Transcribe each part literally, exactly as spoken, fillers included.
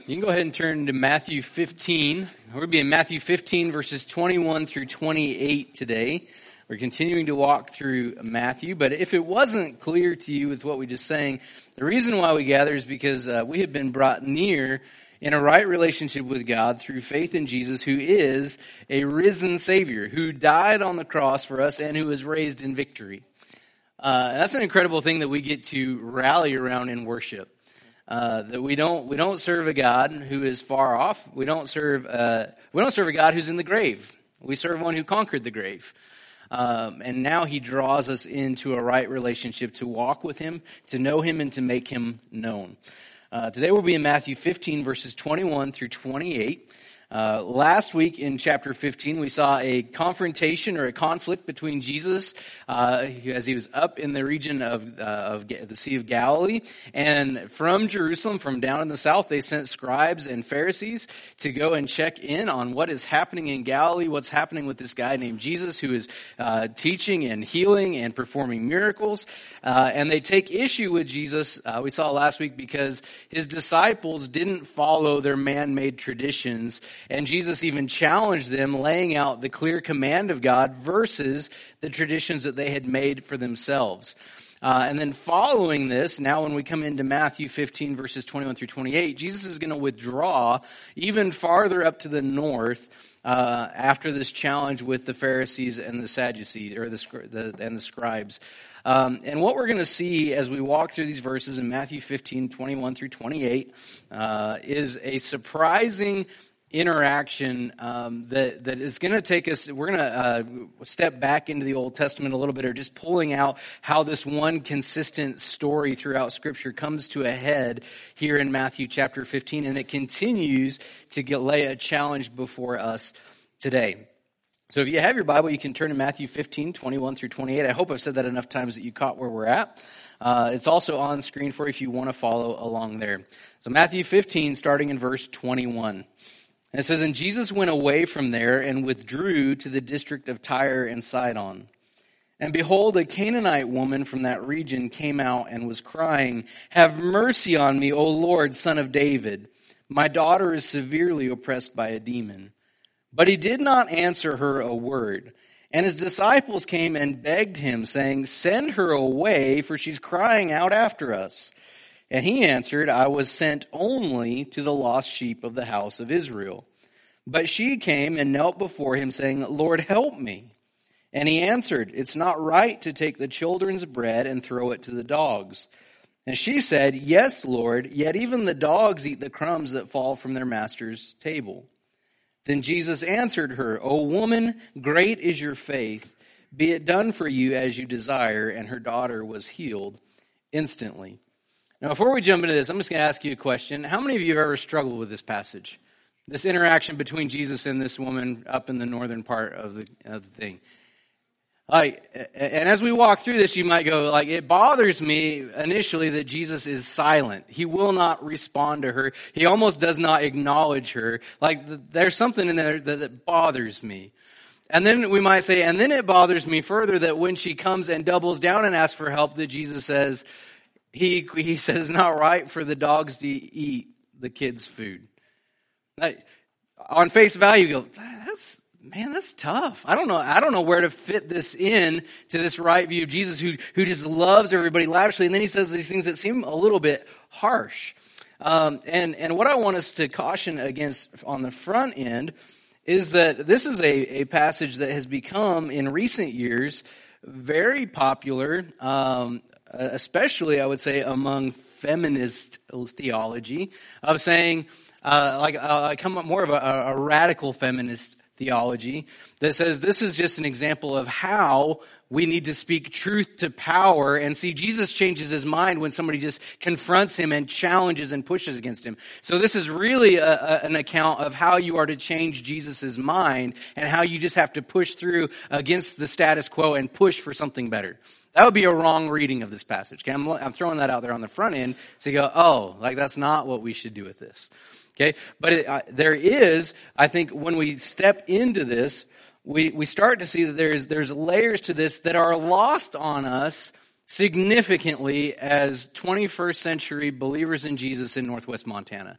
You can go ahead and turn to Matthew fifteen. We're going to be in Matthew fifteen, verses twenty-one through twenty-eight today. We're continuing to walk through Matthew, but if it wasn't clear to you with what we just sang, the reason why we gather is because uh, we have been brought near in a right relationship with God through faith in Jesus, who is a risen Savior, who died on the cross for us and who was raised in victory. Uh, that's an incredible thing that we get to rally around in worship. Uh, that we don't we don't serve a God who is far off. We don't serve uh, we don't serve a God who's in the grave. We serve one who conquered the grave. Um, and now he draws us into a right relationship to walk with him, to know him, and to make him known. Uh, today we'll be in Matthew fifteen, verses twenty-one through twenty-eight. Uh, last week in chapter fifteen, we saw a confrontation or a conflict between Jesus uh, as he was up in the region of, uh, of the Sea of Galilee. And from Jerusalem, from down in the south, they sent scribes and Pharisees to go and check in on what is happening in Galilee, what's happening with this guy named Jesus who is uh, teaching and healing and performing miracles. Uh, and they take issue with Jesus, uh, we saw last week, because his disciples didn't follow their man-made traditions. And Jesus even challenged them, laying out the clear command of God versus the traditions that they had made for themselves. Uh, and then following this, now when we come into Matthew fifteen, verses twenty-one through twenty-eight, Jesus is going to withdraw even farther up to the north uh, after this challenge with the Pharisees and the Sadducees, or the, the and the scribes. Um, and what we're going to see as we walk through these verses in Matthew fifteen, twenty-one through twenty-eight, uh, is a surprising interaction um, that that is going to take us. We're going to uh, step back into the Old Testament a little bit, or just pulling out how this one consistent story throughout Scripture comes to a head here in Matthew chapter fifteen, and it continues to get, lay a challenge before us today. So if you have your Bible, you can turn to Matthew fifteen, twenty-one through twenty-eight. I hope I've said that enough times that you caught where we're at. Uh, it's also on screen for you if you want to follow along there. So Matthew fifteen, starting in verse twenty-one. And it says, "And Jesus went away from there and withdrew to the district of Tyre and Sidon. And behold, a Canaanite woman from that region came out and was crying, 'Have mercy on me, O Lord, Son of David. My daughter is severely oppressed by a demon.' But he did not answer her a word. And his disciples came and begged him, saying, 'Send her away, for she's crying out after us.' And he answered, 'I was sent only to the lost sheep of the house of Israel.' But she came and knelt before him, saying, 'Lord, help me.' And he answered, 'It's not right to take the children's bread and throw it to the dogs.' And she said, 'Yes, Lord, yet even the dogs eat the crumbs that fall from their master's table.' Then Jesus answered her, 'O woman, great is your faith. Be it done for you as you desire.' And her daughter was healed instantly." Now, before we jump into this, I'm just going to ask you a question. How many of you have ever struggled with this passage? This interaction between Jesus and this woman up in the northern part of the, of the thing. Like, and as we walk through this, you might go, like, it bothers me initially that Jesus is silent. He will not respond to her. He almost does not acknowledge her. Like, there's something in there that, that bothers me. And then we might say, and then it bothers me further that when she comes and doubles down and asks for help, that Jesus says, He he says it's not right for the dogs to eat the kids' food. Like, on face value, you go, that's man, that's tough. I don't know. I don't know where to fit this in to this right view of Jesus, who who just loves everybody lavishly, and then he says these things that seem a little bit harsh. Um, and and what I want us to caution against on the front end is that this is a a passage that has become in recent years very popular. Um, especially, I would say, among feminist theology, of saying, uh, like, uh, come up more of a, a radical feminist theology that says this is just an example of how we need to speak truth to power. And see, Jesus changes his mind when somebody just confronts him and challenges and pushes against him. So this is really a, a, an account of how you are to change Jesus' mind and how you just have to push through against the status quo and push for something better. That would be a wrong reading of this passage. Okay, I'm, I'm throwing that out there on the front end, so you go, oh, like that's not what we should do with this. Okay, but it, uh, there is, I think, when we step into this, we we start to see that there's there's layers to this that are lost on us significantly as twenty-first century believers in Jesus in Northwest Montana.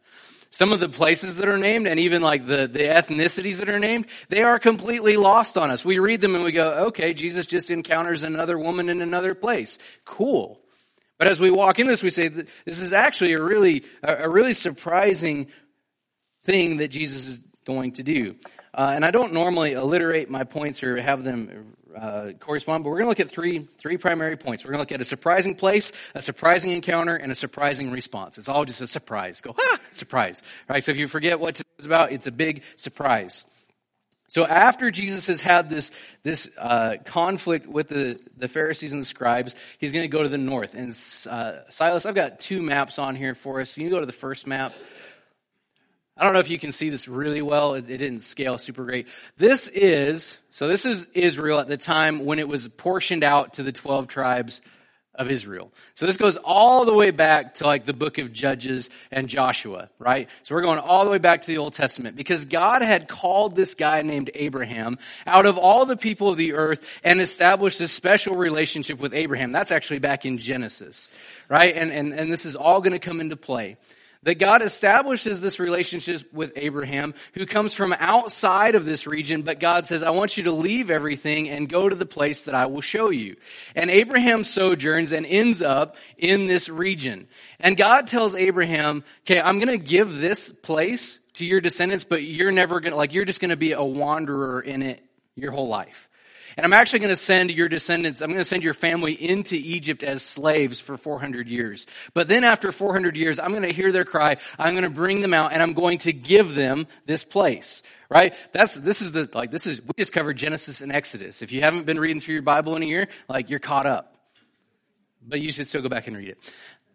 Some of the places that are named and even like the, the ethnicities that are named, they are completely lost on us. We read them and we go, okay, Jesus just encounters another woman in another place. Cool. But as we walk into this, we say, this is actually a really, a really surprising thing that Jesus is going to do. Uh, and I don't normally alliterate my points or have them uh, correspond, but we're going to look at three three primary points. We're going to look at a surprising place, a surprising encounter, and a surprising response. It's all just a surprise. Go, ah, surprise. All right, so if you forget what it's about, it's a big surprise. So after Jesus has had this this uh, conflict with the, the Pharisees and the scribes, he's going to go to the north. And uh, Silas, I've got two maps on here for us. You can go to the first map. I don't know if you can see this really well. It, it didn't scale super great. This is, so this is Israel at the time when it was portioned out to the twelve tribes of Israel. So this goes all the way back to like the book of Judges and Joshua, right? So we're going all the way back to the Old Testament because God had called this guy named Abraham out of all the people of the earth and established this special relationship with Abraham. That's actually back in Genesis, right? And, and, and this is all going to come into play. That God establishes this relationship with Abraham, who comes from outside of this region, but God says, I want you to leave everything and go to the place that I will show you. And Abraham sojourns and ends up in this region. And God tells Abraham, okay, I'm going to give this place to your descendants, but you're never going to, like, you're just going to be a wanderer in it your whole life. And I'm actually going to send your descendants, I'm going to send your family into Egypt as slaves for four hundred years. But then after four hundred years, I'm going to hear their cry, I'm going to bring them out, and I'm going to give them this place. Right? That's, this is the, like, this is, we just covered Genesis and Exodus. If you haven't been reading through your Bible in a year, like, you're caught up. But you should still go back and read it.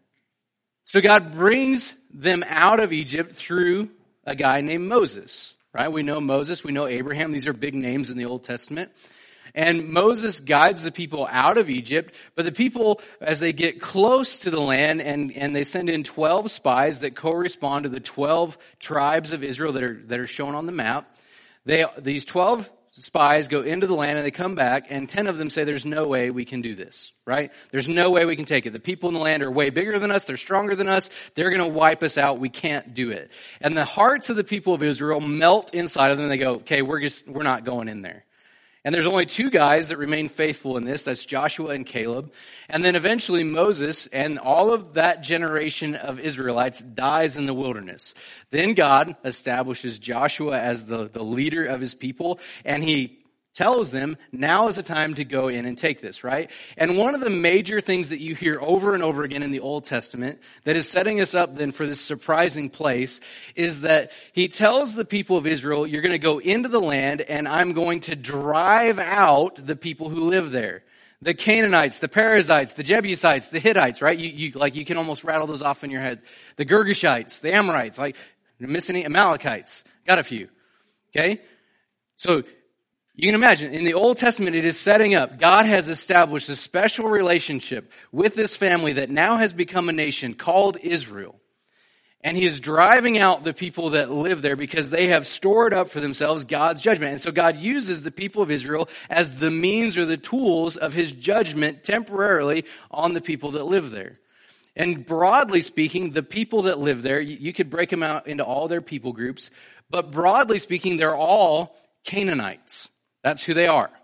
So God brings them out of Egypt through a guy named Moses. Right? We know Moses, we know Abraham. These are big names in the Old Testament. And Moses guides the people out of Egypt, but the people, as they get close to the land, and, and they send in twelve spies that correspond to the twelve tribes of Israel that are that are shown on the map, they these twelve spies go into the land and they come back, and ten of them say, there's no way we can do this, right? There's no way we can take it. The people in the land are way bigger than us. They're stronger than us. They're going to wipe us out. We can't do it. And the hearts of the people of Israel melt inside of them. They go, okay, we're just, we're not going in there. And there's only two guys that remain faithful in this. That's Joshua and Caleb. And then eventually Moses and all of that generation of Israelites dies in the wilderness. Then God establishes Joshua as the, the leader of his people. And he tells them, now is the time to go in and take this, right? And one of the major things that you hear over and over again in the Old Testament that is setting us up then for this surprising place is that he tells the people of Israel, you're going to go into the land and I'm going to drive out the people who live there. The Canaanites, the Perizzites, the Jebusites, the Hittites, right? You, you, like, you can almost rattle those off in your head. The Girgashites, the Amorites, like, you're missing any Amalekites. Got a few. Okay? So, you can imagine, in the Old Testament, it is setting up. God has established a special relationship with this family that now has become a nation called Israel. And he is driving out the people that live there because they have stored up for themselves God's judgment. And so God uses the people of Israel as the means or the tools of his judgment temporarily on the people that live there. And broadly speaking, the people that live there, you could break them out into all their people groups. But broadly speaking, they're all Canaanites. That's who they are.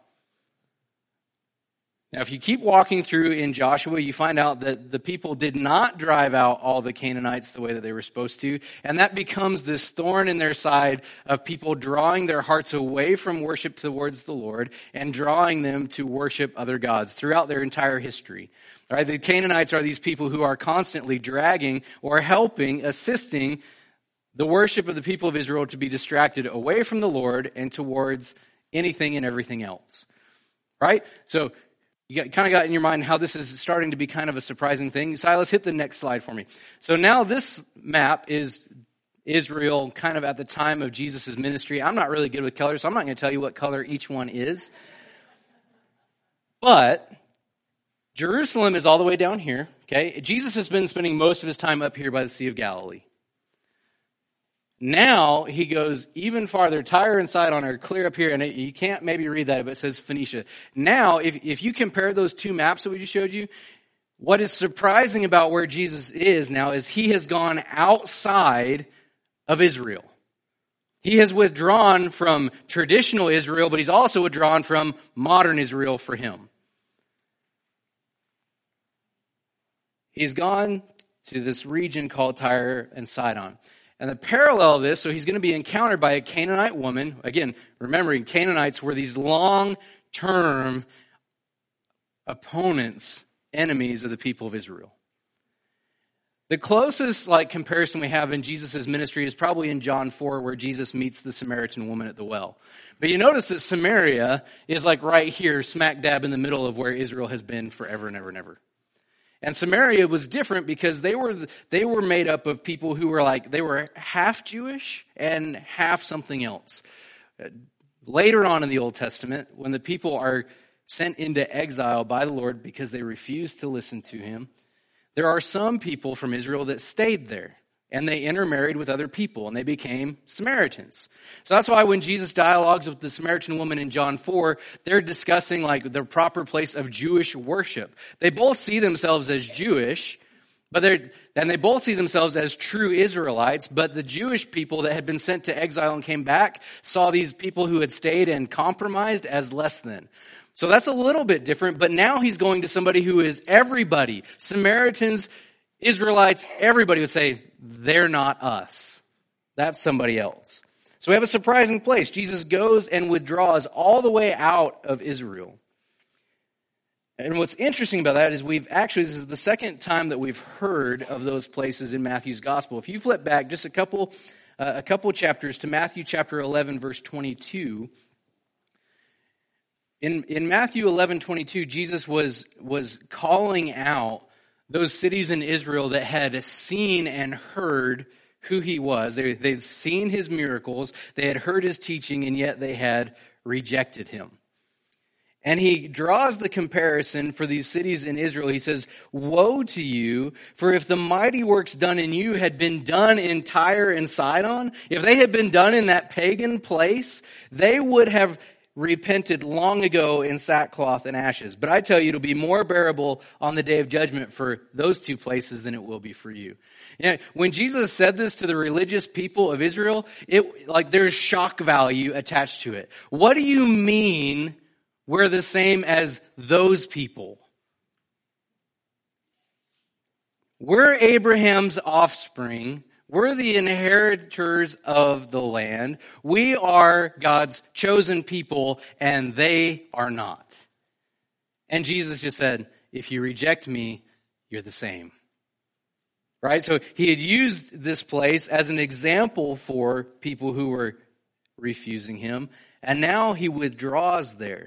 Now, if you keep walking through in Joshua, you find out that the people did not drive out all the Canaanites the way that they were supposed to. And that becomes this thorn in their side of people drawing their hearts away from worship towards the Lord and drawing them to worship other gods throughout their entire history. All right, the Canaanites are these people who are constantly dragging or helping, assisting the worship of the people of Israel to be distracted away from the Lord and towards anything and everything else, right? So you got, kind of got in your mind how this is starting to be kind of a surprising thing. Silas, hit the next slide for me. So now this map is Israel kind of at the time of Jesus' ministry. I'm not really good with colors, so I'm not going to tell you what color each one is. But Jerusalem is all the way down here, okay? Jesus has been spending most of his time up here by the Sea of Galilee. Now he goes even farther. Tyre and Sidon are clear up here, and it, you can't maybe read that, but it says Phoenicia. Now, if, if you compare those two maps that we just showed you, what is surprising about where Jesus is now is he has gone outside of Israel. He has withdrawn from traditional Israel, but he's also withdrawn from modern Israel for him. He's gone to this region called Tyre and Sidon. And the parallel of this, so he's going to be encountered by a Canaanite woman. Again, remembering Canaanites were these long-term opponents, enemies of the people of Israel. The closest like comparison we have in Jesus' ministry is probably in John four, where Jesus meets the Samaritan woman at the well. But you notice that Samaria is like right here, smack dab in the middle of where Israel has been forever and ever and ever. And Samaria was different because they were they were made up of people who were like, they were half Jewish and half something else. Later on in the Old Testament, when the people are sent into exile by the Lord because they refused to listen to him, there are some people from Israel that stayed there. And they intermarried with other people, and they became Samaritans. So that's why when Jesus dialogues with the Samaritan woman in John four, they're discussing like the proper place of Jewish worship. They both see themselves as Jewish, but they're and they both see themselves as true Israelites. But the Jewish people that had been sent to exile and came back saw these people who had stayed and compromised as less than. So that's a little bit different. But now he's going to somebody who is everybody, Samaritans, Israelites, everybody would say, they're not us. That's somebody else. So we have a surprising place. Jesus goes and withdraws all the way out of Israel. And what's interesting about that is we've actually, this is the second time that we've heard of those places in Matthew's gospel. If you flip back just a couple, uh, a couple chapters to Matthew chapter eleven, verse twenty-two, in, in Matthew eleven, twenty-two, Jesus was, was calling out those cities in Israel that had seen and heard who he was. They, they'd seen his miracles, they had heard his teaching, and yet they had rejected him. And he draws the comparison for these cities in Israel. He says, "Woe to you, for if the mighty works done in you had been done in Tyre and Sidon, if they had been done in that pagan place, they would have repented long ago in sackcloth and ashes. But I tell you, it'll be more bearable on the day of judgment for those two places than it will be for you." You know, when Jesus said this to the religious people of Israel, it like there's shock value attached to it. What do you mean we're the same as those people? We're Abraham's offspring. We're the inheritors of the land. We are God's chosen people, and they are not. And Jesus just said, if you reject me, you're the same. Right? So he had used this place as an example for people who were refusing him, and now he withdraws there.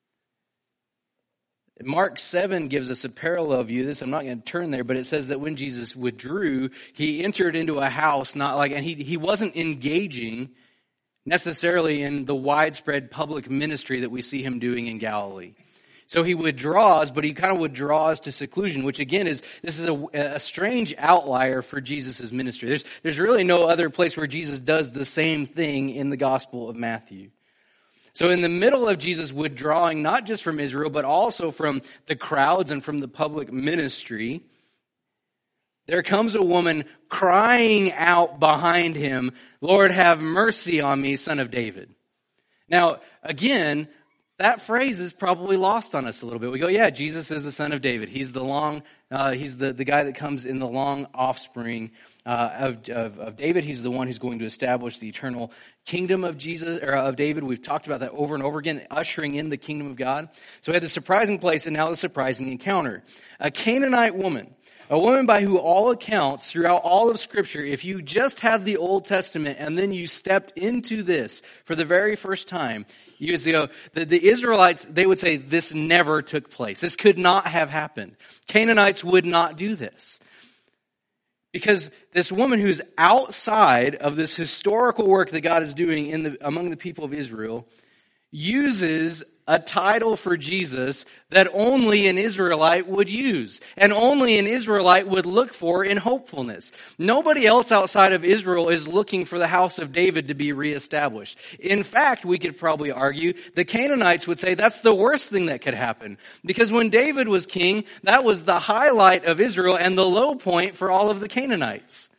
Mark seven gives us a parallel view of this. I'm not going to turn there, but it says that when Jesus withdrew, he entered into a house, not like, and he, he wasn't engaging necessarily in the widespread public ministry that we see him doing in Galilee. So he withdraws, but he kind of withdraws to seclusion, which again is, this is a, a strange outlier for Jesus' ministry. There's, there's really no other place where Jesus does the same thing in the Gospel of Matthew. So in the middle of Jesus withdrawing, not just from Israel, but also from the crowds and from the public ministry, there comes a woman crying out behind him, "Lord, have mercy on me, son of David." Now, again, that phrase is probably lost on us a little bit. We go, yeah, Jesus is the son of David. He's the long, uh, he's the, the guy that comes in the long offspring uh, of, of, of David. He's the one who's going to establish the eternal kingdom of Jesus or of David. We've talked about that over and over again, ushering in the kingdom of God. So we had the surprising place and now the surprising encounter. A Canaanite woman. A woman by who all accounts throughout all of Scripture, if you just had the Old Testament and then you stepped into this for the very first time, you would go, the, the Israelites, they would say this never took place. This could not have happened. Canaanites would not do this. Because this woman who's outside of this historical work that God is doing in the, among the people of Israel uses a title for Jesus that only an Israelite would use and only an Israelite would look for in hopefulness. Nobody else outside of Israel is looking for the house of David to be reestablished. In fact, we could probably argue the Canaanites would say that's the worst thing that could happen, because when David was king, that was the highlight of Israel and the low point for all of the Canaanites.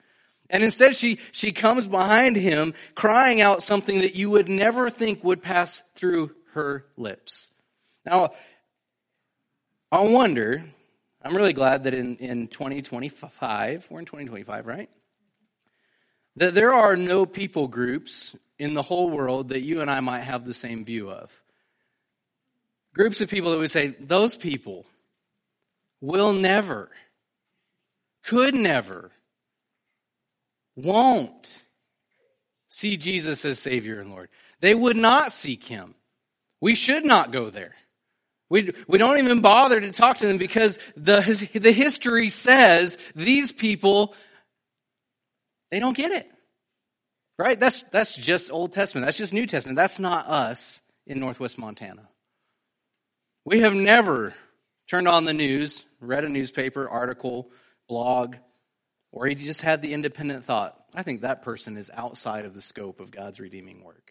And instead she, she comes behind him crying out something that you would never think would pass through her lips. Now, I wonder, I'm really glad that in, in twenty twenty-five, we're in twenty twenty-five, right? That there are no people groups in the whole world that you and I might have the same view of. Groups of people that would say, those people will never, could never, won't see Jesus as Savior and Lord. They would not seek him. We should not go there. We, we don't even bother to talk to them because the, the history says these people, they don't get it. Right? That's, that's just Old Testament. That's just New Testament. That's not us in Northwest Montana. We have never turned on the news, read a newspaper, article, blog, or he just had the independent thought, I think that person is outside of the scope of God's redeeming work.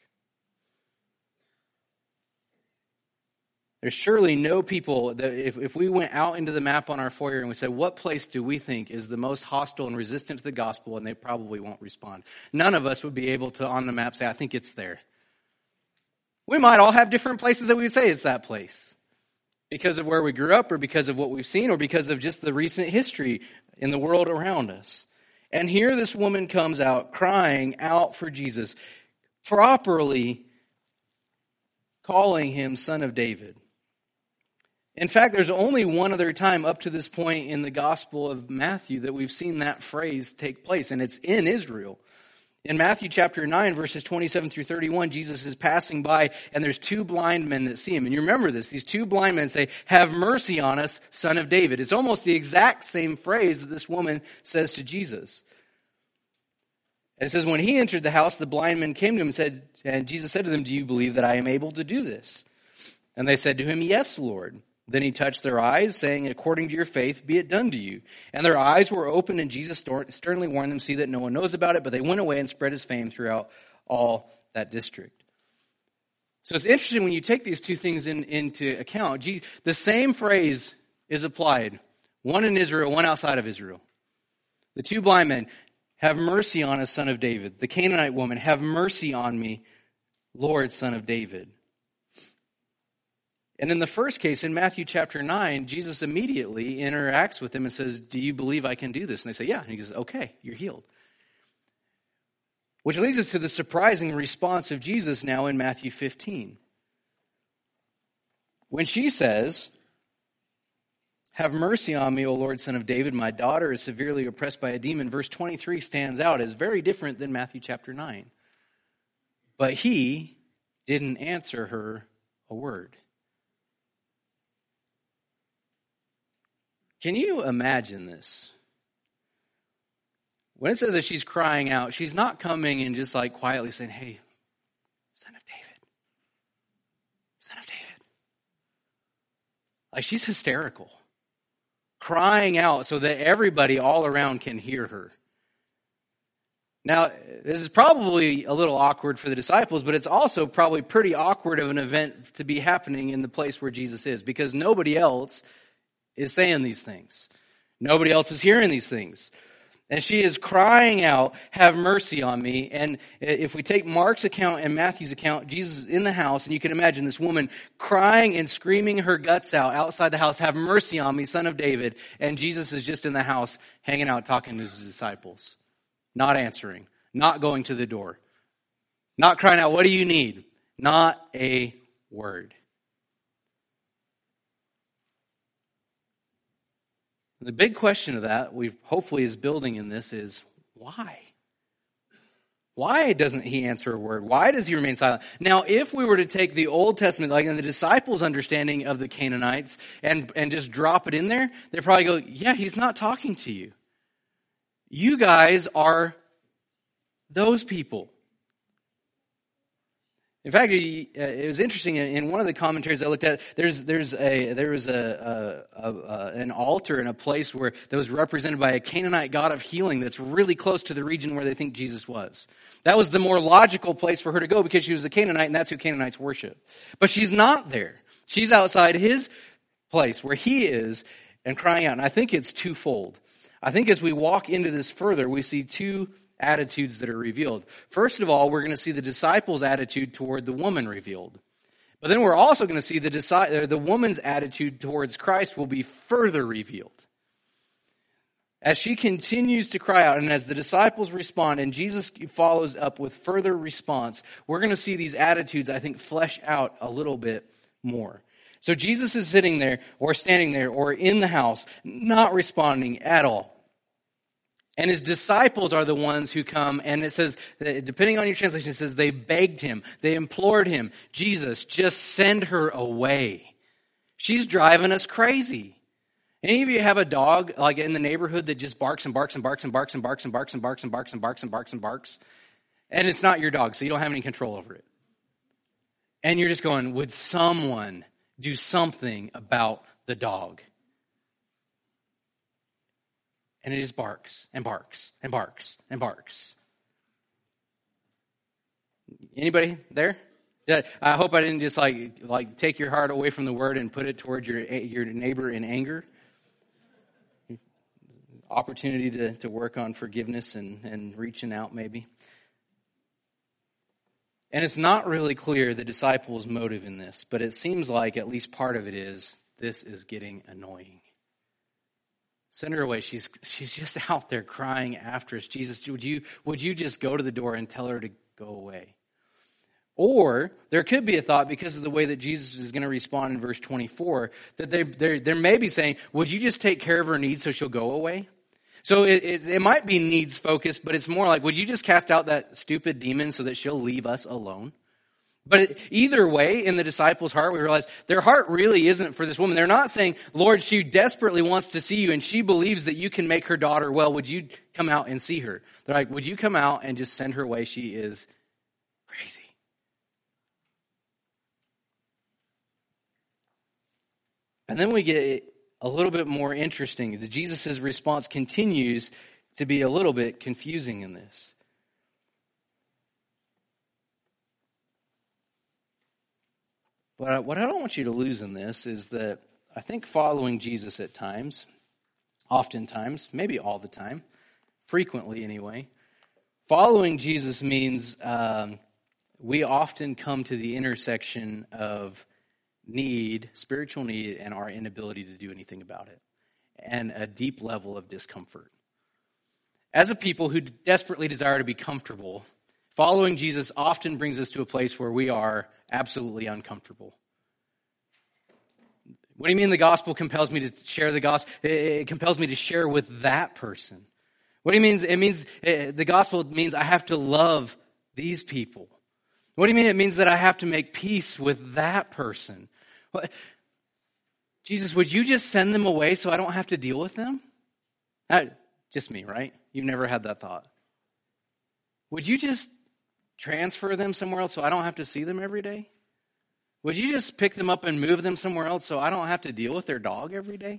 There's surely no people that if, if we went out into the map on our foyer and we said, what place do we think is the most hostile and resistant to the gospel, and they probably won't respond. None of us would be able to, on the map, say, I think it's there. We might all have different places that we would say it's that place. Because of where we grew up, or because of what we've seen, or because of just the recent history in the world around us. And here this woman comes out crying out for Jesus, properly calling him Son of David. In fact, there's only one other time up to this point in the Gospel of Matthew that we've seen that phrase take place, and it's in Israel. In Matthew chapter nine, verses twenty-seven through thirty-one, Jesus is passing by, and there's two blind men that see him. And you remember this. These two blind men say, have mercy on us, Son of David. It's almost the exact same phrase that this woman says to Jesus. And it says, when he entered the house, the blind men came to him and said, and Jesus said to them, do you believe that I am able to do this? And they said to him, yes, Lord. Then he touched their eyes, saying, according to your faith, be it done to you. And their eyes were opened, and Jesus sternly warned them, see that no one knows about it. But they went away and spread his fame throughout all that district. So it's interesting when you take these two things in, into account. The same phrase is applied, one in Israel, one outside of Israel. The two blind men, have mercy on us, Son of David. The Canaanite woman, have mercy on me, Lord, Son of David. And in the first case, in Matthew chapter nine, Jesus immediately interacts with them and says, do you believe I can do this? And they say, yeah. And he goes, okay, you're healed. Which leads us to the surprising response of Jesus now in Matthew fifteen. When she says, have mercy on me, O Lord, Son of David. My daughter is severely oppressed by a demon. Verse twenty-three stands out as very different than Matthew chapter nine. But he didn't answer her a word. Can you imagine this? When it says that she's crying out, she's not coming and just like quietly saying, hey, Son of David, Son of David. Like she's hysterical, crying out so that everybody all around can hear her. Now, this is probably a little awkward for the disciples, but it's also probably pretty awkward of an event to be happening in the place where Jesus is, because nobody else is saying these things. Nobody else is hearing these things. And she is crying out, have mercy on me. And if we take Mark's account and Matthew's account, Jesus is in the house, and you can imagine this woman crying and screaming her guts out outside the house, have mercy on me, Son of David. And Jesus is just in the house, hanging out, talking to his disciples. Not answering, not going to the door, not crying out, what do you need? Not a word. The big question of that, we hopefully is building in this, is why? Why doesn't he answer a word? Why does he remain silent? Now, if we were to take the Old Testament, like in the disciples' understanding of the Canaanites, and, and just drop it in there, they'd probably go, yeah, he's not talking to you. You guys are those people. In fact, it was interesting. In one of the commentaries I looked at, there's there's a there was a, a, a an altar in a place where that was represented by a Canaanite god of healing that's really close to the region where they think Jesus was. That was the more logical place for her to go because she was a Canaanite, and that's who Canaanites worship. But she's not there. She's outside his place where he is and crying out. And I think it's twofold. I think as we walk into this further, we see two attitudes that are revealed. First of all, we're going to see the disciples' attitude toward the woman revealed. But then we're also going to see the, deci- the woman's attitude towards Christ will be further revealed. As she continues to cry out and as the disciples respond and Jesus follows up with further response, we're going to see these attitudes, I think, flesh out a little bit more. So Jesus is sitting there or standing there or in the house, not responding at all. And his disciples are the ones who come, and it says, depending on your translation, it says they begged him, they implored him, Jesus, just send her away. She's driving us crazy. Any of you have a dog like in the neighborhood that just barks and barks and barks and barks and barks and barks and barks and barks and barks and barks and barks? And it's not your dog, so you don't have any control over it. And you're just going, would someone do something about the dog? And it just barks and barks and barks and barks. Anybody there? I hope I didn't just like like take your heart away from the word and put it towards your your neighbor in anger. Opportunity to, to work on forgiveness and, and reaching out maybe. And it's not really clear the disciples' motive in this, but it seems like at least part of it is, this is getting annoying. Send her away. She's she's just out there crying after us. Jesus, would you would you just go to the door and tell her to go away? Or there could be a thought, because of the way that Jesus is going to respond in verse twenty-four, that they they they may be saying, would you just take care of her needs so she'll go away? So it, it, it might be needs focused, but it's more like, would you just cast out that stupid demon so that she'll leave us alone? But it, either way, in the disciples' heart, we realize their heart really isn't for this woman. They're not saying, Lord, she desperately wants to see you and she believes that you can make her daughter well. Would you come out and see her? They're like, would you come out and just send her away? She is crazy. And then we get a little bit more interesting. Jesus' response continues to be a little bit confusing in this. But what I don't want you to lose in this is that I think following Jesus at times, oftentimes, maybe all the time, frequently anyway, following Jesus means um, we often come to the intersection of need, spiritual need, and our inability to do anything about it, and a deep level of discomfort. As a people who desperately desire to be comfortable, following Jesus often brings us to a place where we are absolutely uncomfortable. What do you mean the gospel compels me to share the gospel? It compels me to share with that person. What do you mean? It means the gospel means I have to love these people. What do you mean? It means that I have to make peace with that person. What? Jesus, would you just send them away so I don't have to deal with them? Uh, just me, right? You've never had that thought. Would you just transfer them somewhere else so I don't have to see them every day? Would you just pick them up and move them somewhere else so I don't have to deal with their dog every day?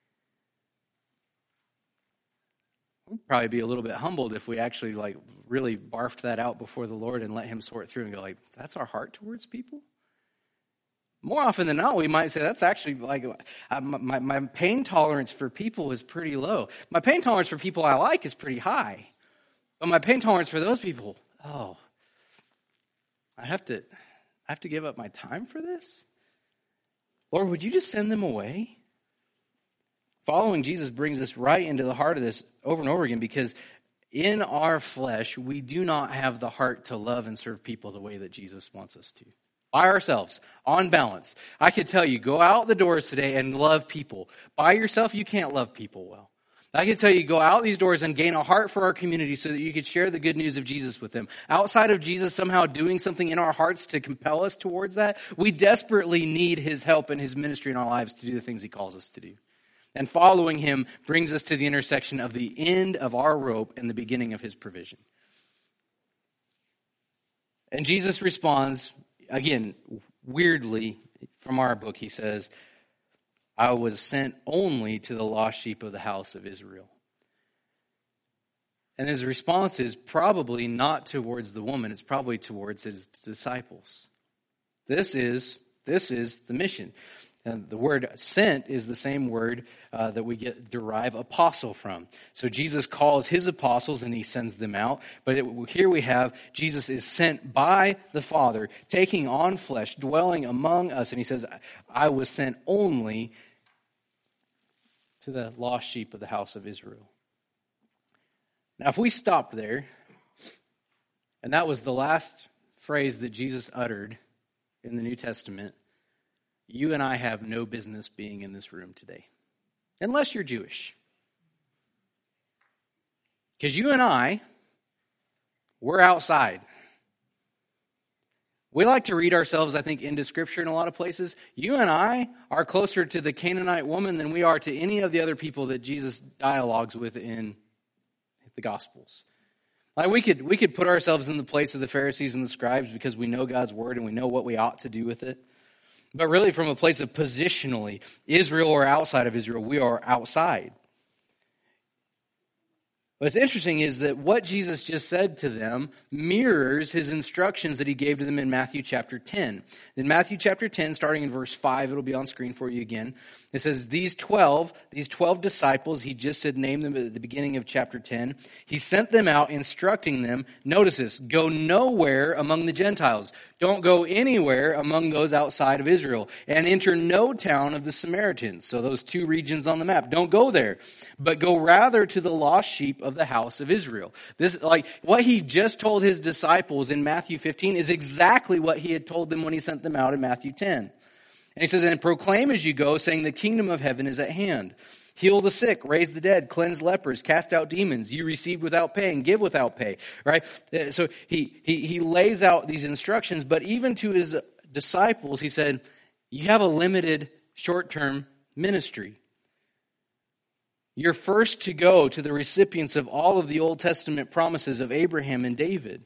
We'd probably be a little bit humbled if we actually like really barfed that out before the Lord and let him sort through and go like, that's our heart towards people? More often than not, we might say that's actually like, uh, my, my pain tolerance for people is pretty low. My pain tolerance for people I like is pretty high. But my pain tolerance for those people, oh, I have to, I have to give up my time for this? Lord, would you just send them away? Following Jesus brings us right into the heart of this over and over again, because in our flesh, we do not have the heart to love and serve people the way that Jesus wants us to. By ourselves, on balance. I could tell you, go out the doors today and love people. By yourself, you can't love people well. I could tell you, go out these doors and gain a heart for our community so that you could share the good news of Jesus with them. Outside of Jesus somehow doing something in our hearts to compel us towards that, we desperately need his help and his ministry in our lives to do the things he calls us to do. And following him brings us to the intersection of the end of our rope and the beginning of his provision. And Jesus responds, again, weirdly, from our book, he says, I was sent only to the lost sheep of the house of Israel. And his response is probably not towards the woman, it's probably towards his disciples. This is, this is the mission. And the word sent is the same word uh, that we get derive apostle from. So Jesus calls his apostles and he sends them out. But it, here we have Jesus is sent by the Father, taking on flesh, dwelling among us. And he says, I was sent only to the lost sheep of the house of Israel. Now, if we stopped there, and that was the last phrase that Jesus uttered in the New Testament, you and I have no business being in this room today. Unless you're Jewish. Because you and I, we're outside. We like to read ourselves, I think, into Scripture in a lot of places. You and I are closer to the Canaanite woman than we are to any of the other people that Jesus dialogues with in the Gospels. Like we could we could put ourselves in the place of the Pharisees and the scribes because we know God's word and we know what we ought to do with it. But really from a place of positionally, Israel or outside of Israel, we are outside. What's interesting is that what Jesus just said to them mirrors his instructions that he gave to them in Matthew chapter ten. In Matthew chapter ten, starting in verse five, it'll be on screen for you again. It says, these twelve, these twelve disciples, he just said name them at the beginning of chapter ten. He sent them out instructing them, notice this, go nowhere among the Gentiles. Don't go anywhere among those outside of Israel. And enter no town of the Samaritans. So those two regions on the map. Don't go there. But go rather to the lost sheep of the house of Israel. This, like, what he just told his disciples in Matthew fifteen is exactly what he had told them when he sent them out in Matthew ten. And he says, and proclaim as you go, saying the kingdom of heaven is at hand. Heal the sick, raise the dead, cleanse lepers, cast out demons. You received without pay and give without pay. Right? So he, he, he lays out these instructions, but even to his disciples, he said, you have a limited short-term ministry. You're first to go to the recipients of all of the Old Testament promises of Abraham and David.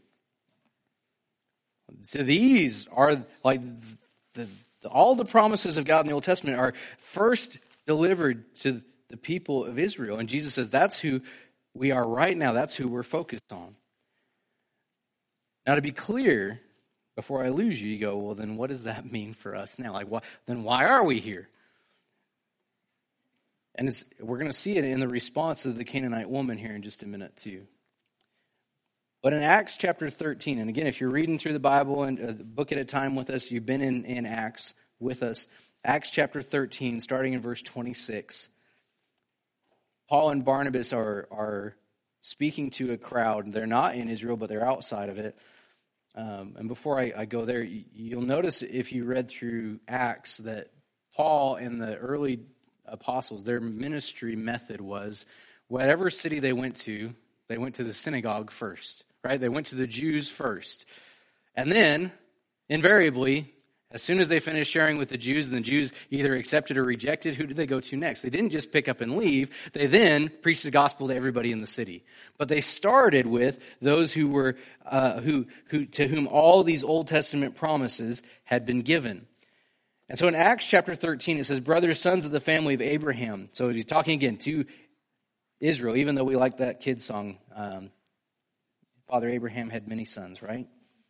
So these are like the, the, all the promises of God in the Old Testament are first delivered to the people of Israel. And Jesus says that's who we are right now. That's who we're focused on. Now, to be clear, before I lose you, you go, well, then what does that mean for us now? Like, what, then why are we here? And it's, we're going to see it in the response of the Canaanite woman here in just a minute too. But in Acts chapter thirteen, and again, if you're reading through the Bible and a book at a time with us, you've been in, in Acts with us. Acts chapter thirteen, starting in verse twenty-six. Paul and Barnabas are, are speaking to a crowd. They're not in Israel, but they're outside of it. Um, and before I, I go there, you'll notice if you read through Acts that Paul and the early apostles, their ministry method was whatever city they went to, they went to the synagogue first, right? They went to the Jews first. And then, invariably, as soon as they finished sharing with the Jews, and the Jews either accepted or rejected, who did they go to next? They didn't just pick up and leave. They then preached the gospel to everybody in the city. But they started with those who were, uh, who, who, to whom all these Old Testament promises had been given. And so in Acts chapter thirteen, it says, brothers, sons of the family of Abraham. So he's talking again to Israel, even though we like that kid's song, um, Father Abraham had many sons, right?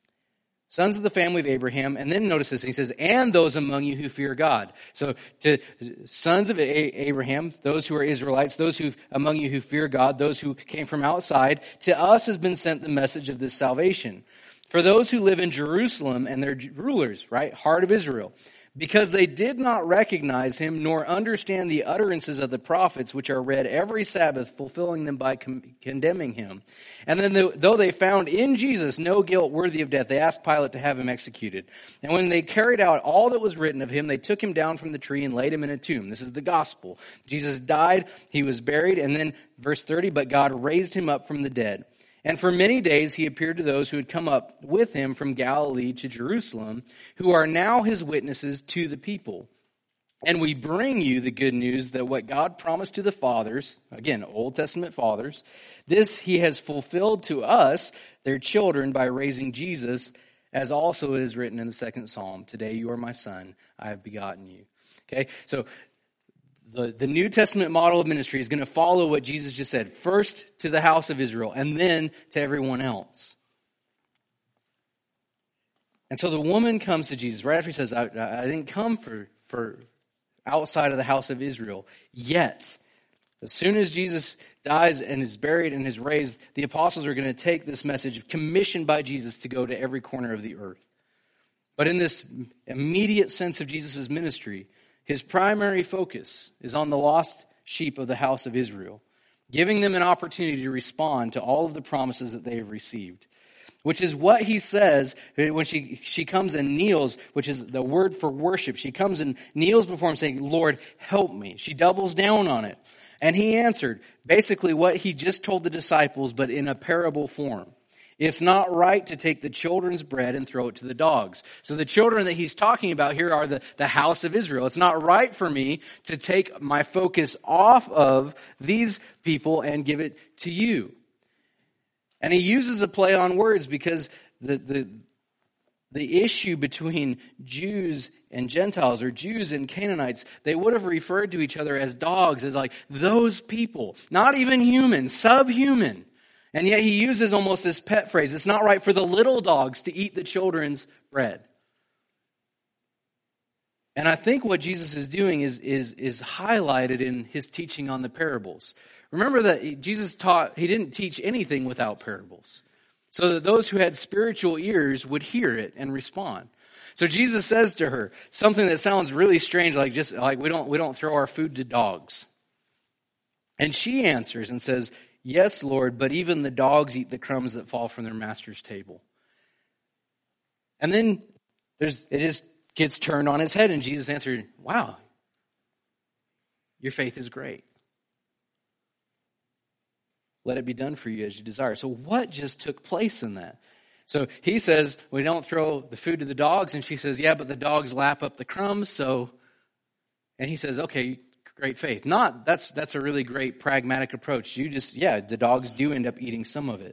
Sons of the family of Abraham. And then notice this, he says, and those among you who fear God. So to sons of Abraham, those who are Israelites, those who among you who fear God, those who came from outside, to us has been sent the message of this salvation. For those who live in Jerusalem and their rulers, right, heart of Israel, because they did not recognize him nor understand the utterances of the prophets, which are read every Sabbath, fulfilling them by com- condemning him. And then the, though they found in Jesus no guilt worthy of death, they asked Pilate to have him executed. And when they carried out all that was written of him, they took him down from the tree and laid him in a tomb. This is the gospel. Jesus died, he was buried, and then verse thirty, but God raised him up from the dead. And for many days he appeared to those who had come up with him from Galilee to Jerusalem, who are now his witnesses to the people. And we bring you the good news that what God promised to the fathers, again, Old Testament fathers, this he has fulfilled to us, their children, by raising Jesus, as also it is written in the second Psalm, today you are my son, I have begotten you. Okay, so The, the New Testament model of ministry is going to follow what Jesus just said. First to the house of Israel, and then to everyone else. And so the woman comes to Jesus right after he says, I, I didn't come for, for outside of the house of Israel. Yet, as soon as Jesus dies and is buried and is raised, the apostles are going to take this message commissioned by Jesus to go to every corner of the earth. But in this immediate sense of Jesus' ministry, his primary focus is on the lost sheep of the house of Israel, giving them an opportunity to respond to all of the promises that they have received, which is what he says when she, she comes and kneels, which is the word for worship. She comes and kneels before him saying, Lord, help me. She doubles down on it. And he answered basically what he just told the disciples, but in a parable form. It's not right to take the children's bread and throw it to the dogs. So the children that he's talking about here are the, the house of Israel. It's not right for me to take my focus off of these people and give it to you. And he uses a play on words because the, the, the issue between Jews and Gentiles, or Jews and Canaanites, they would have referred to each other as dogs, as like those people, not even human, subhuman. And yet he uses almost this pet phrase, it's not right for the little dogs to eat the children's bread. And I think what Jesus is doing is, is, is highlighted in his teaching on the parables. Remember that Jesus taught, he didn't teach anything without parables, so that those who had spiritual ears would hear it and respond. So Jesus says to her something that sounds really strange, like just like we don't we don't throw our food to dogs. And she answers and says, yes, Lord, but even the dogs eat the crumbs that fall from their master's table. And then there's it just gets turned on its head, and Jesus answered, wow, your faith is great. Let it be done for you as you desire. So what just took place in that? So he says, we don't throw the food to the dogs. And she says, yeah, but the dogs lap up the crumbs. So, and he says, okay, great faith. Not, that's, that's a really great pragmatic approach. You just, yeah, the dogs do end up eating some of it.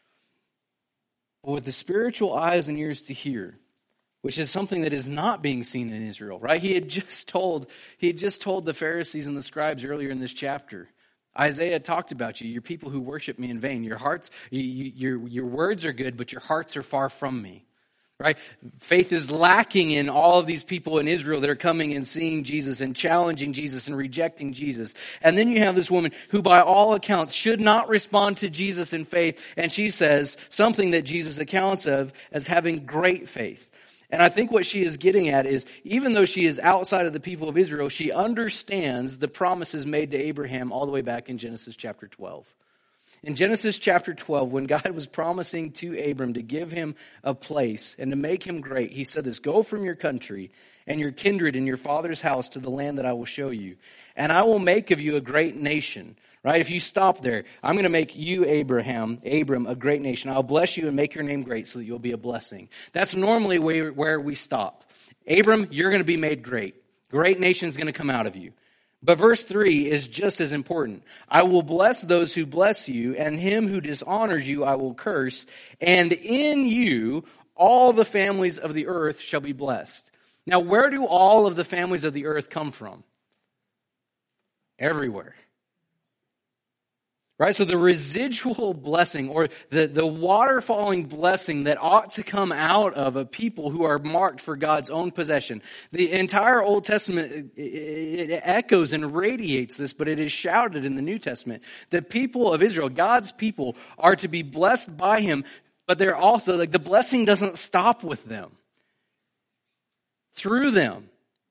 But with the spiritual eyes and ears to hear, which is something that is not being seen in Israel, right? He had just told, he had just told the Pharisees and the scribes earlier in this chapter, Isaiah talked about you, you're people who worship me in vain. Your hearts, you, you, your, your words are good, but your hearts are far from me. Right? Faith is lacking in all of these people in Israel that are coming and seeing Jesus and challenging Jesus and rejecting Jesus. And then you have this woman who by all accounts should not respond to Jesus in faith. And she says something that Jesus accounts of as having great faith. And I think what she is getting at is, even though she is outside of the people of Israel, she understands the promises made to Abraham all the way back in Genesis chapter twelve. In Genesis chapter twelve, when God was promising to Abram to give him a place and to make him great, he said this, go from your country and your kindred and your father's house to the land that I will show you. And I will make of you a great nation. Right? If you stop there, I'm going to make you, Abraham, Abram, a great nation. I'll bless you and make your name great so that you'll be a blessing. That's normally where, where we stop. Abram, you're going to be made great. Great nation is going to come out of you. But verse three is just as important. I will bless those who bless you, and him who dishonors you I will curse. And in you all the families of the earth shall be blessed. Now, where do all of the families of the earth come from? Everywhere. Right? So the residual blessing, or the, the waterfalling blessing that ought to come out of a people who are marked for God's own possession. The entire Old Testament, it, it echoes and radiates this, but it is shouted in the New Testament. The people of Israel, God's people, are to be blessed by him, but they're also, like, the blessing doesn't stop with them. Through them,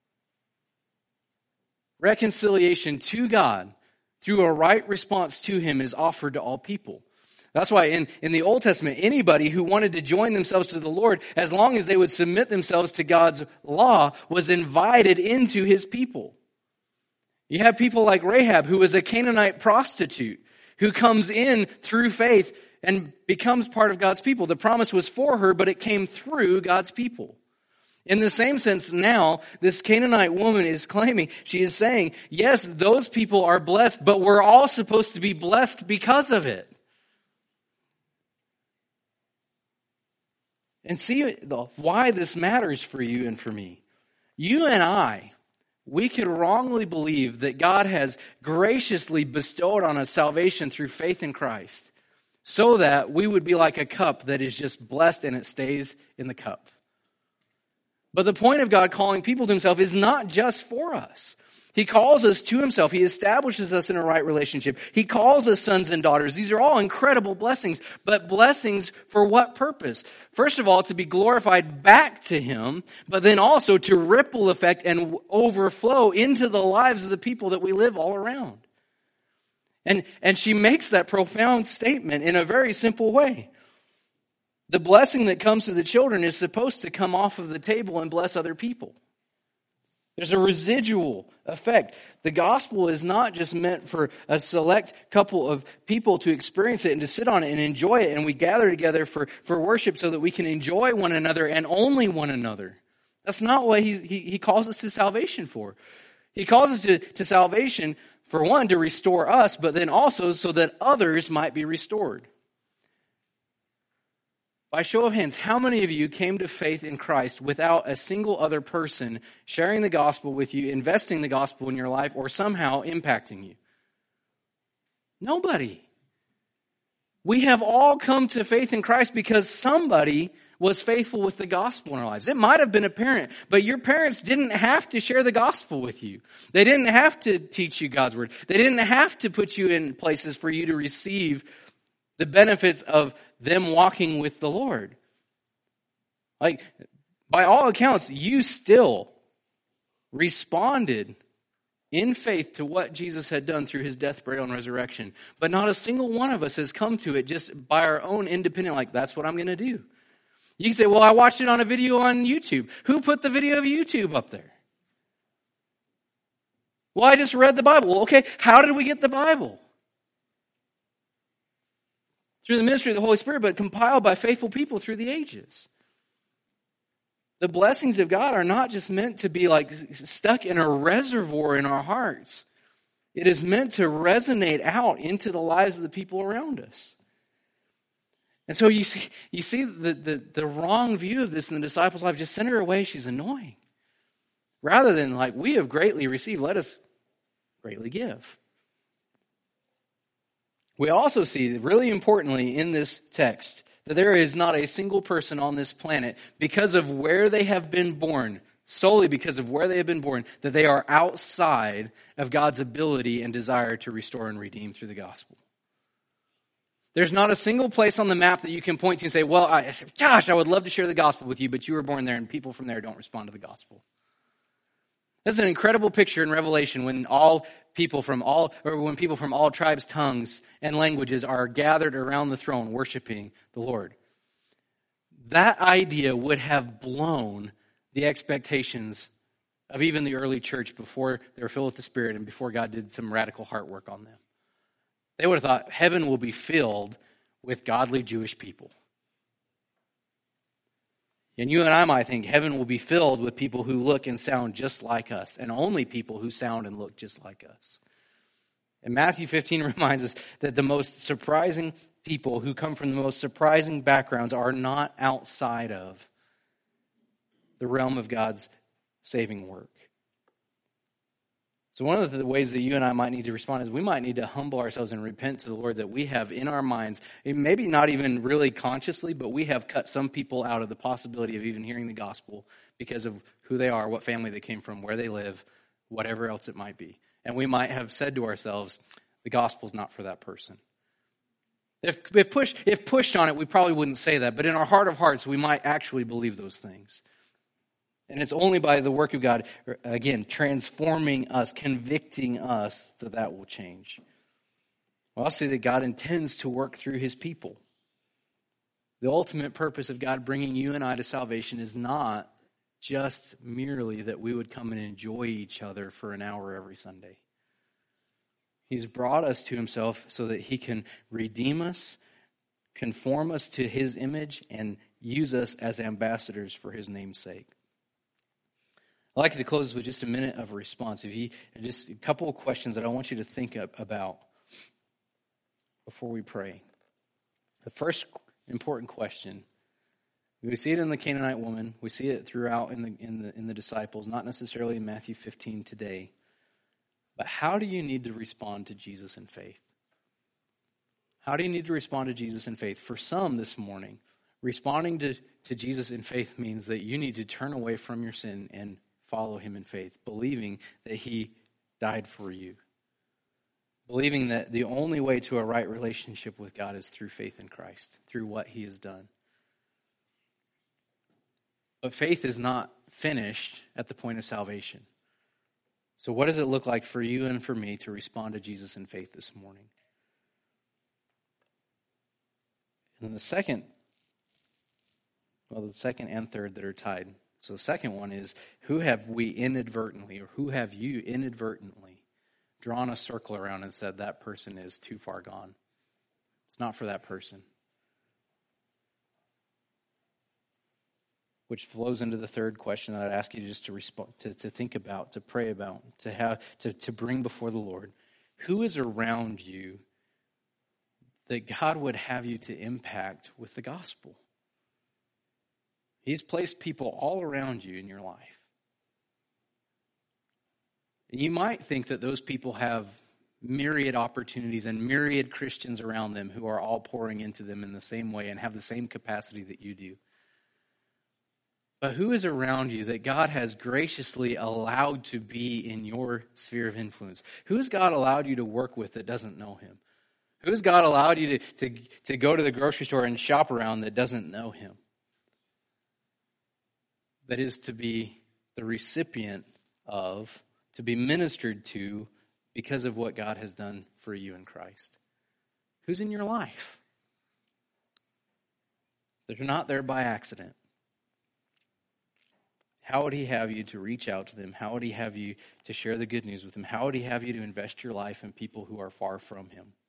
reconciliation to God through a right response to him is offered to all people. That's why in, in the Old Testament, anybody who wanted to join themselves to the Lord, as long as they would submit themselves to God's law, was invited into his people. You have people like Rahab, who was a Canaanite prostitute, who comes in through faith and becomes part of God's people. The promise was for her, but it came through God's people. In the same sense, now, this Canaanite woman is claiming, she is saying, yes, those people are blessed, but we're all supposed to be blessed because of it. And see why this matters for you and for me. You and I, we could wrongly believe that God has graciously bestowed on us salvation through faith in Christ, so that we would be like a cup that is just blessed and it stays in the cup. But the point of God calling people to himself is not just for us. He calls us to himself. He establishes us in a right relationship. He calls us sons and daughters. These are all incredible blessings, but blessings for what purpose? First of all, to be glorified back to him, but then also to ripple effect and overflow into the lives of the people that we live all around. And, and she makes that profound statement in a very simple way. The blessing that comes to the children is supposed to come off of the table and bless other people. There's a residual effect. The gospel is not just meant for a select couple of people to experience it and to sit on it and enjoy it, and we gather together for, for worship so that we can enjoy one another and only one another. That's not what he, he, he calls us to salvation for. He calls us to, to salvation, for one, to restore us, but then also so that others might be restored. By show of hands, how many of you came to faith in Christ without a single other person sharing the gospel with you, investing the gospel in your life, or somehow impacting you? Nobody. We have all come to faith in Christ because somebody was faithful with the gospel in our lives. It might have been a parent, but your parents didn't have to share the gospel with you. They didn't have to teach you God's word. They didn't have to put you in places for you to receive the benefits of them walking with the Lord. Like, by all accounts, you still responded in faith to what Jesus had done through his death, burial, and resurrection. But not a single one of us has come to it just by our own independent, like, that's what I'm going to do. You can say, well, I watched it on a video on YouTube. Who put the video of YouTube up there? Well, I just read the Bible. Well, okay, how did we get the Bible? Through the ministry of the Holy Spirit, but compiled by faithful people through the ages. The blessings of God are not just meant to be like stuck in a reservoir in our hearts. It is meant to resonate out into the lives of the people around us. And so you see, you see the, the, the wrong view of this in the disciples' life. Just send her away, she's annoying. Rather than like, we have greatly received, let us greatly give. We also see, really importantly in this text, that there is not a single person on this planet, because of where they have been born, solely because of where they have been born, that they are outside of God's ability and desire to restore and redeem through the gospel. There's not a single place on the map that you can point to and say, well, I, gosh, I would love to share the gospel with you, but you were born there and people from there don't respond to the gospel. That's an incredible picture in Revelation when all people from all, or when people from all tribes, tongues, and languages are gathered around the throne worshiping the Lord. That idea would have blown the expectations of even the early church before they were filled with the Spirit and before God did some radical heart work on them. They would have thought heaven will be filled with godly Jewish people. And you and I might think heaven will be filled with people who look and sound just like us, and only people who sound and look just like us. And Matthew fifteen reminds us that the most surprising people who come from the most surprising backgrounds are not outside of the realm of God's saving work. So one of the ways that you and I might need to respond is we might need to humble ourselves and repent to the Lord that we have in our minds, maybe not even really consciously, but we have cut some people out of the possibility of even hearing the gospel because of who they are, what family they came from, where they live, whatever else it might be. And we might have said to ourselves, the gospel's not for that person. If, if, pushed, if pushed on it, we probably wouldn't say that, but in our heart of hearts, we might actually believe those things. And it's only by the work of God, again, transforming us, convicting us, that that will change. Well, I'll say that God intends to work through his people. The ultimate purpose of God bringing you and I to salvation is not just merely that we would come and enjoy each other for an hour every Sunday. He's brought us to himself so that he can redeem us, conform us to his image, and use us as ambassadors for his name's sake. I'd like to close with just a minute of a response. If you, just a couple of questions that I want you to think about before we pray. The first important question, we see it in the Canaanite woman. We see it throughout in the in the in the disciples, not necessarily in Matthew fifteen today. But how do you need to respond to Jesus in faith? How do you need to respond to Jesus in faith? For some this morning, responding to, to Jesus in faith means that you need to turn away from your sin and follow him in faith, believing that he died for you. Believing that the only way to a right relationship with God is through faith in Christ, through what he has done. But faith is not finished at the point of salvation. So what does it look like for you and for me to respond to Jesus in faith this morning? And then the second, well, the second and third that are tied. So the second one is, who have we inadvertently, or who have you inadvertently drawn a circle around and said that person is too far gone? It's not for that person. Which flows into the third question that I'd ask you just to respond, to, to think about, to pray about, to have, to, to bring before the Lord. Who is around you that God would have you to impact with the gospel? He's placed people all around you in your life. And you might think that those people have myriad opportunities and myriad Christians around them who are all pouring into them in the same way and have the same capacity that you do. But who is around you that God has graciously allowed to be in your sphere of influence? Who has God allowed you to work with that doesn't know him? Who has God allowed you to, to, to go to the grocery store and shop around that doesn't know him? That is to be the recipient of, to be ministered to because of what God has done for you in Christ. Who's in your life? They're not there by accident. How would he have you to reach out to them? How would he have you to share the good news with them? How would he have you to invest your life in people who are far from him?